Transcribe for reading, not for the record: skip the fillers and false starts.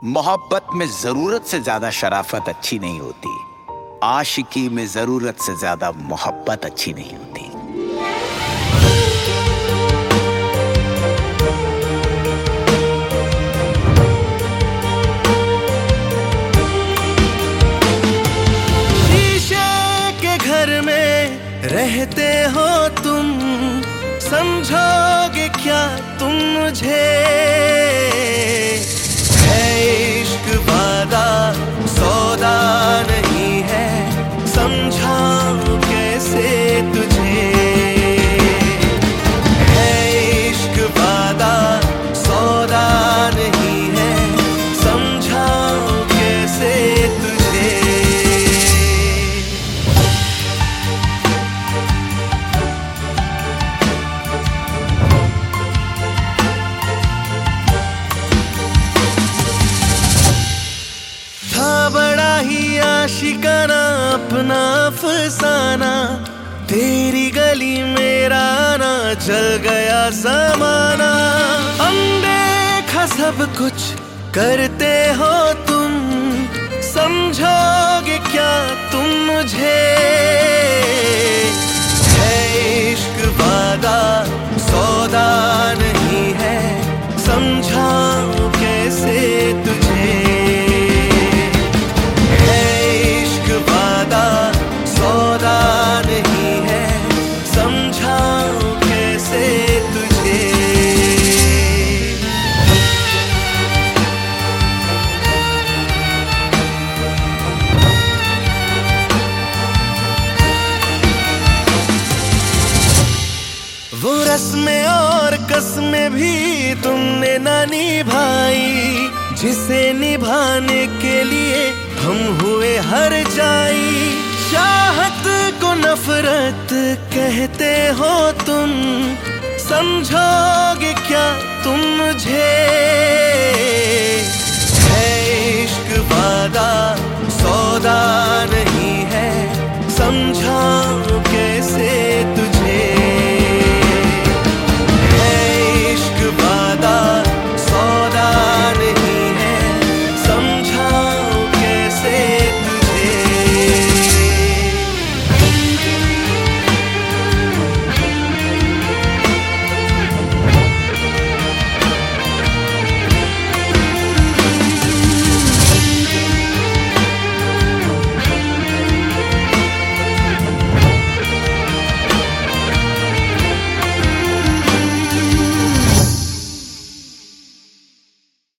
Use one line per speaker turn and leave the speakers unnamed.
मोहब्बत में जरूरत से ज्यादा शराफत अच्छी नहीं होती। आशिकी में जरूरत से ज्यादा मोहब्बत अच्छी नहीं होती।
शीशे के घर में रहते हो तुम, समझोगे क्या तुम मुझे? है इश्क वादा सौदा नहीं है, समझाऊं कैसे तुझे? है इश्क वादा सौदा नहीं है, समझाऊं कैसे तुझे? बड़ा ही आशिकाना अपना अफसाना, तेरी गली मेरा आना, चल गया ज़माना। अनदेखा सब कुछ करते हो तुम, समझोगे क्या तुम मुझे? है इश्क वादा सौदा नहीं है, समझाऊं कैसे तुझे? सौदा नहीं है, समझाऊं कैसे तुझे? वो रस्में और कसमें भी तुमने ना निभाई, जिसे निभाने के लिए हम हुए हर जाई। चाहत को नफरत कहते हो तुम, समझोगे क्या तुम मुझे?